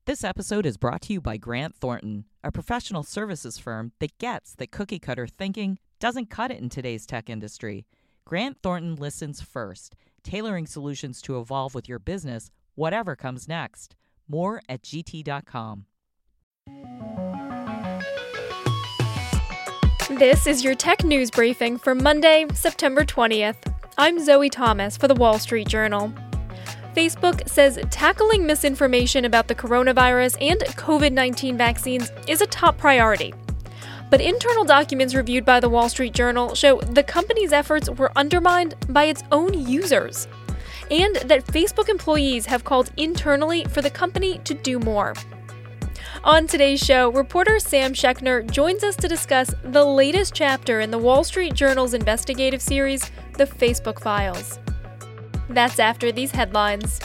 This episode is brought to you by Grant Thornton, a professional services firm that gets that cookie-cutter thinking doesn't cut it in today's tech industry. Grant Thornton listens first, tailoring solutions to evolve with your business, whatever comes next. More at gt.com. This is your tech news briefing for Monday, September 20th. I'm Zoe Thomas for The Wall Street Journal. Facebook says tackling misinformation about the coronavirus and COVID-19 vaccines is a top priority. But internal documents reviewed by The Wall Street Journal show the company's efforts were undermined by its own users, and that Facebook employees have called internally for the company to do more. On today's show, reporter Sam Schechner joins us to discuss the latest chapter in The Wall Street Journal's investigative series, The Facebook Files. That's after these headlines.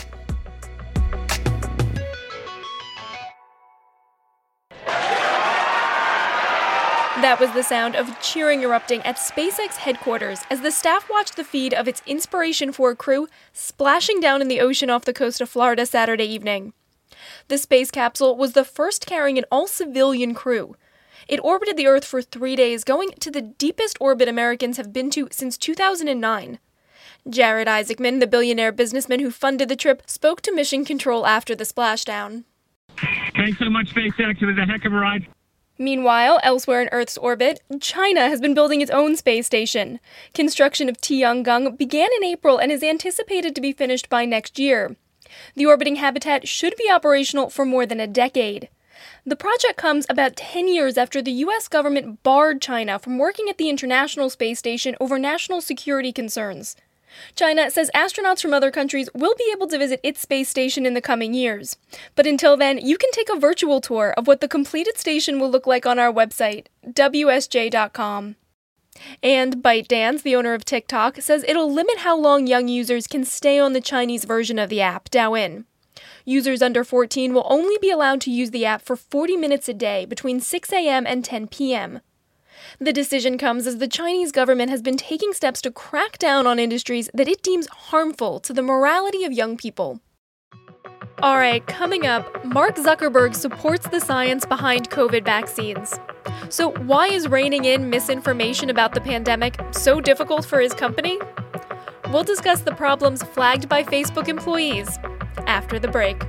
That was the sound of cheering erupting at SpaceX headquarters as the staff watched the feed of its Inspiration 4 crew splashing down in the ocean off the coast of Florida Saturday evening. The space capsule was the first carrying an all-civilian crew. It orbited the Earth for 3 days, going to the deepest orbit Americans have been to since 2009. Jared Isaacman, the billionaire businessman who funded the trip, spoke to Mission Control after the splashdown. Thanks so much, SpaceX. It was a heck of a ride. Meanwhile, elsewhere in Earth's orbit, China has been building its own space station. Construction of Tiangong began in April and is anticipated to be finished by next year. The orbiting habitat should be operational for more than a decade. The project comes about 10 years after the U.S. government barred China from working at the International Space Station over national security concerns. China says astronauts from other countries will be able to visit its space station in the coming years. But until then, you can take a virtual tour of what the completed station will look like on our website, WSJ.com. And ByteDance, the owner of TikTok, says it'll limit how long young users can stay on the Chinese version of the app, Douyin. Users under 14 will only be allowed to use the app for 40 minutes a day between 6 a.m. and 10 p.m. The decision comes as the Chinese government has been taking steps to crack down on industries that it deems harmful to the morality of young people. All right, coming up, Mark Zuckerberg supports the science behind COVID vaccines. So why is reining in misinformation about the pandemic so difficult for his company? We'll discuss the problems flagged by Facebook employees after the break.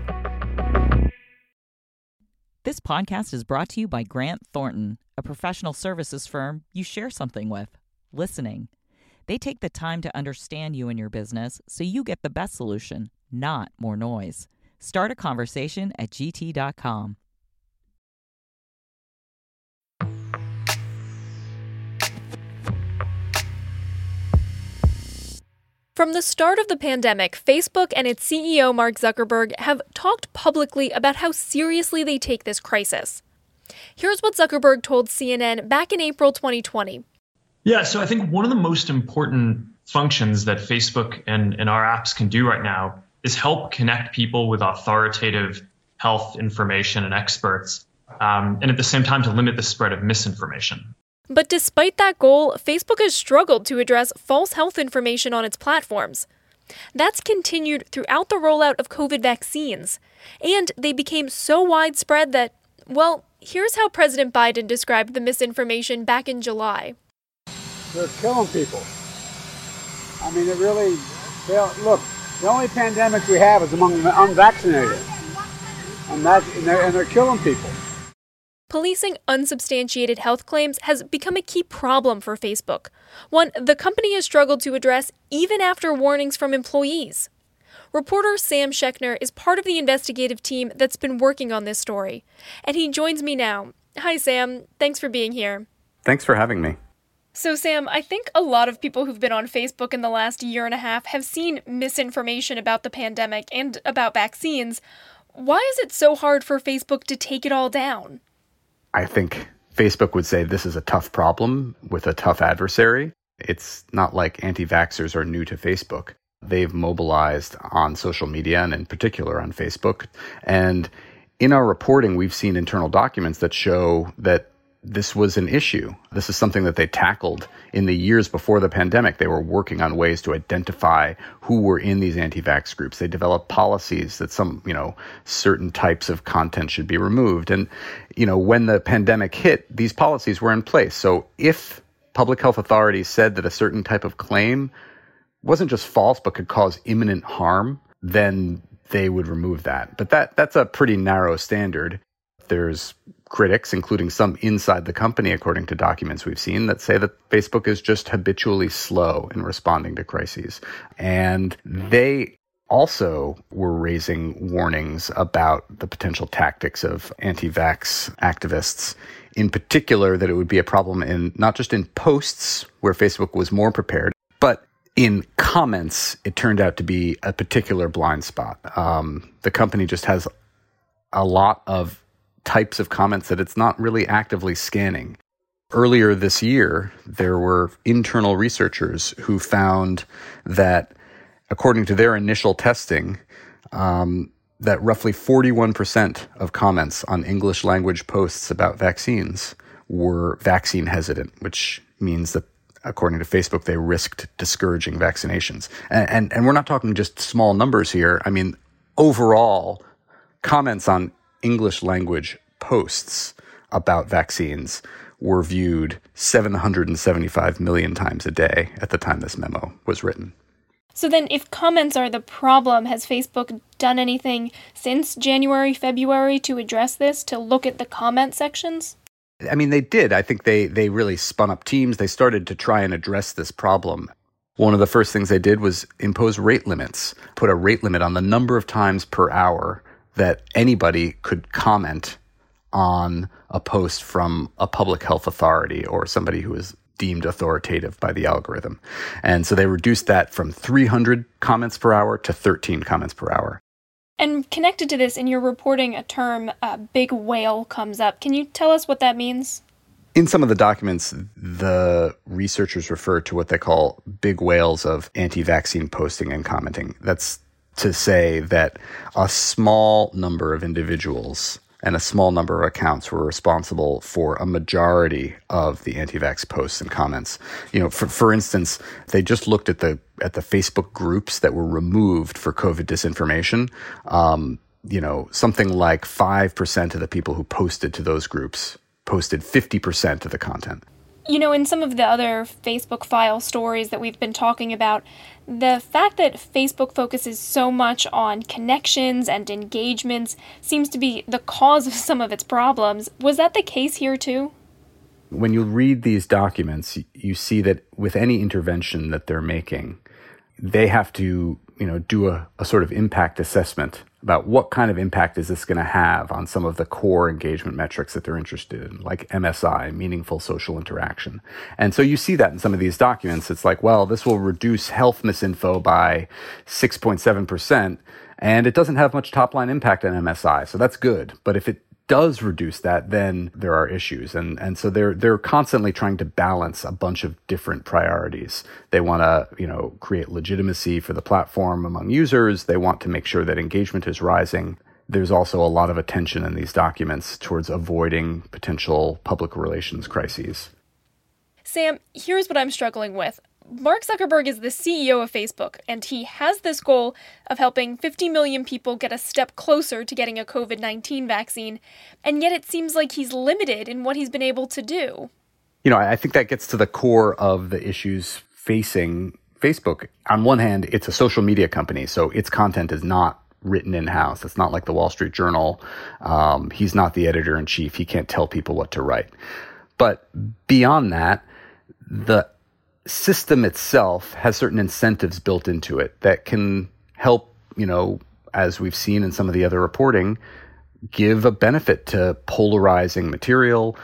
This podcast is brought to you by Grant Thornton, a professional services firm you share something with, listening. They take the time to understand you and your business so you get the best solution, not more noise. Start a conversation at gt.com. From the start of the pandemic, Facebook and its CEO Mark Zuckerberg have talked publicly about how seriously they take this crisis. Here's what Zuckerberg told CNN back in April 2020. Yeah, so I think one of the most important functions that Facebook and our apps can do right now is help connect people with authoritative health information and experts, and at the same time to limit the spread of misinformation. But despite that goal, Facebook has struggled to address false health information on its platforms. That's continued throughout the rollout of COVID vaccines, and they became so widespread that, well, here's how President Biden described the misinformation back in July. They're killing people. I mean, look, the only pandemic we have is among the unvaccinated, and they're killing people. Policing unsubstantiated health claims has become a key problem for Facebook, one the company has struggled to address even after warnings from employees. Reporter Sam Schechner is part of the investigative team that's been working on this story, and he joins me now. Hi, Sam. Thanks for being here. Thanks for having me. So, Sam, I think a lot of people who've been on Facebook in the last year and a half have seen misinformation about the pandemic and about vaccines. Why is it so hard for Facebook to take it all down? I think Facebook would say this is a tough problem with a tough adversary. It's not like anti-vaxxers are new to Facebook. They've mobilized on social media and in particular on Facebook. And in our reporting, we've seen internal documents that show that this was an issue. This is something that they tackled in the years before the pandemic. They were working on ways to identify who were in these anti-vax groups. They developed policies that certain types of content should be removed. And, when the pandemic hit, these policies were in place. So if public health authorities said that a certain type of claim wasn't just false, but could cause imminent harm, then they would remove that. But that's a pretty narrow standard. There's critics, including some inside the company, according to documents we've seen, that say that Facebook is just habitually slow in responding to crises. And they also were raising warnings about the potential tactics of anti-vax activists, in particular that it would be a problem in not just in posts where Facebook was more prepared, but in comments, it turned out to be a particular blind spot. The company just has a lot of types of comments that it's not really actively scanning. Earlier this year, there were internal researchers who found that, according to their initial testing, that roughly 41% of comments on English language posts about vaccines were vaccine hesitant, which means that, according to Facebook, they risked discouraging vaccinations. And we're not talking just small numbers here. I mean, overall, comments on English language posts about vaccines were viewed 775 million times a day at the time this memo was written. So then if comments are the problem, has Facebook done anything since January, February to address this, to look at the comment sections? I mean, they did. I think they really spun up teams. They started to try and address this problem. One of the first things they did was impose rate limits, put a rate limit on the number of times per hour that anybody could comment on a post from a public health authority or somebody who is deemed authoritative by the algorithm. And so they reduced that from 300 comments per hour to 13 comments per hour. And connected to this, in your reporting, a term, big whale, comes up. Can you tell us what that means? In some of the documents, the researchers refer to what they call big whales of anti-vaccine posting and commenting. That's to say that a small number of individuals and a small number of accounts were responsible for a majority of the anti-vax posts and comments. For instance, they just looked at the Facebook groups that were removed for COVID disinformation. Something like 5% of the people who posted to those groups posted 50% of the content. In some of the other Facebook file stories that we've been talking about, the fact that Facebook focuses so much on connections and engagements seems to be the cause of some of its problems. Was that the case here too? When you read these documents, you see that with any intervention that they're making, they have to, do a sort of impact assessment about what kind of impact is this going to have on some of the core engagement metrics that they're interested in, like MSI, meaningful social interaction. And so you see that in some of these documents. It's like, well, this will reduce health misinfo by 6.7%, and it doesn't have much top-line impact on MSI, so that's good. But if it does reduce that, then there are issues. And so they're constantly trying to balance a bunch of different priorities. They want to, create legitimacy for the platform among users. They want to make sure that engagement is rising. There's also a lot of attention in these documents towards avoiding potential public relations crises. Sam, here's what I'm struggling with. Mark Zuckerberg is the CEO of Facebook, and he has this goal of helping 50 million people get a step closer to getting a COVID-19 vaccine, and yet it seems like he's limited in what he's been able to do. I think that gets to the core of the issues facing Facebook. On one hand, it's a social media company, so its content is not written in-house. It's not like the Wall Street Journal. He's not the editor-in-chief. He can't tell people what to write. But beyond that, the system itself has certain incentives built into it that can help, as we've seen in some of the other reporting, give a benefit to polarizing material.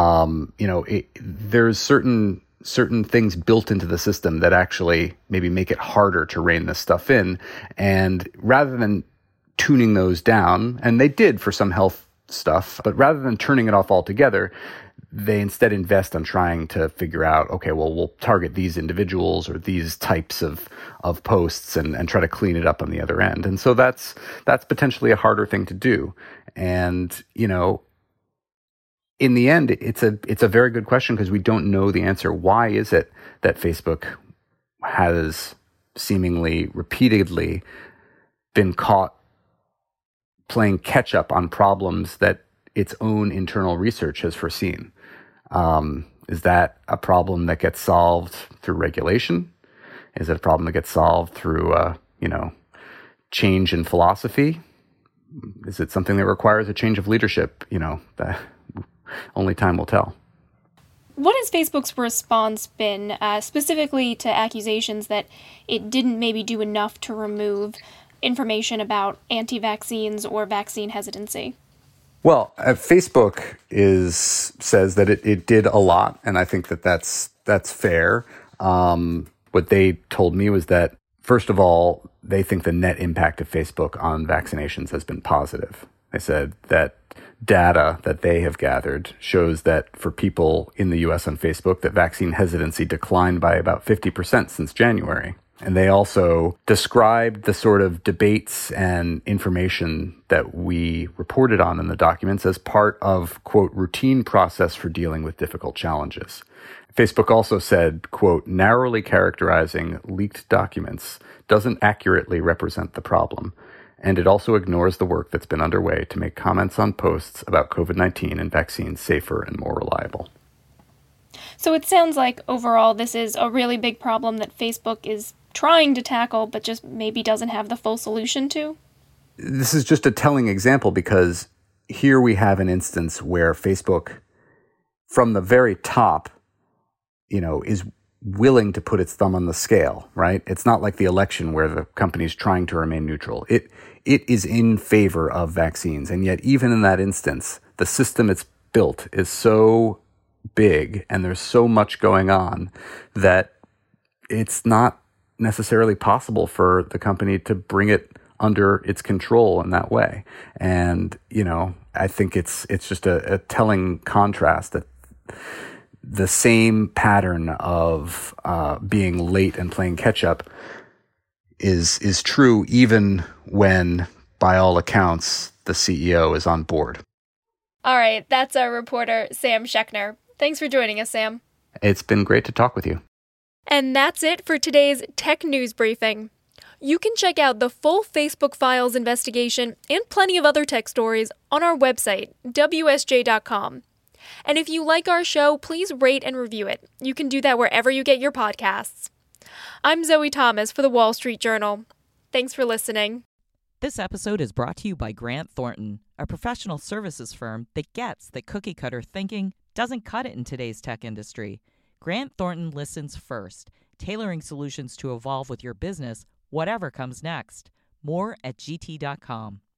There's certain things built into the system that actually maybe make it harder to rein this stuff in. And rather than tuning those down, and they did for some health stuff, but rather than turning it off altogether, they instead invest on trying to figure out, okay, well, we'll target these individuals or these types of posts and try to clean it up on the other end. And so that's potentially a harder thing to do. And, in the end, it's a very good question because we don't know the answer. Why is it that Facebook has seemingly repeatedly been caught playing catch up on problems that its own internal research has foreseen? Is that a problem that gets solved through regulation? Is it a problem that gets solved through, change in philosophy? Is it something that requires a change of leadership? That only time will tell. What has Facebook's response been, specifically to accusations that it didn't maybe do enough to remove information about anti-vaccines or vaccine hesitancy? Well, Facebook says that it did a lot, and I think that's fair. What they told me was that, first of all, they think the net impact of Facebook on vaccinations has been positive. They said that data that they have gathered shows that for people in the U.S. on Facebook, that vaccine hesitancy declined by about 50% since January. And they also described the sort of debates and information that we reported on in the documents as part of, quote, routine process for dealing with difficult challenges. Facebook also said, quote, narrowly characterizing leaked documents doesn't accurately represent the problem. And it also ignores the work that's been underway to make comments on posts about COVID-19 and vaccines safer and more reliable. So it sounds like overall this is a really big problem that Facebook is trying to tackle, but just maybe doesn't have the full solution to? This is just a telling example because here we have an instance where Facebook, from the very top, is willing to put its thumb on the scale, right? It's not like the election where the company's trying to remain neutral. It is in favor of vaccines. And yet, even in that instance, the system it's built is so big and there's so much going on that it's not necessarily possible for the company to bring it under its control in that way. And, I think it's just a telling contrast that the same pattern of being late and playing catch up is true even when, by all accounts, the CEO is on board. All right, that's our reporter, Sam Schechner. Thanks for joining us, Sam. It's been great to talk with you. And that's it for today's Tech News Briefing. You can check out the full Facebook Files investigation and plenty of other tech stories on our website, WSJ.com. And if you like our show, please rate and review it. You can do that wherever you get your podcasts. I'm Zoe Thomas for The Wall Street Journal. Thanks for listening. This episode is brought to you by Grant Thornton, a professional services firm that gets that cookie-cutter thinking doesn't cut it in today's tech industry. Grant Thornton listens first, tailoring solutions to evolve with your business, whatever comes next. More at GT.com.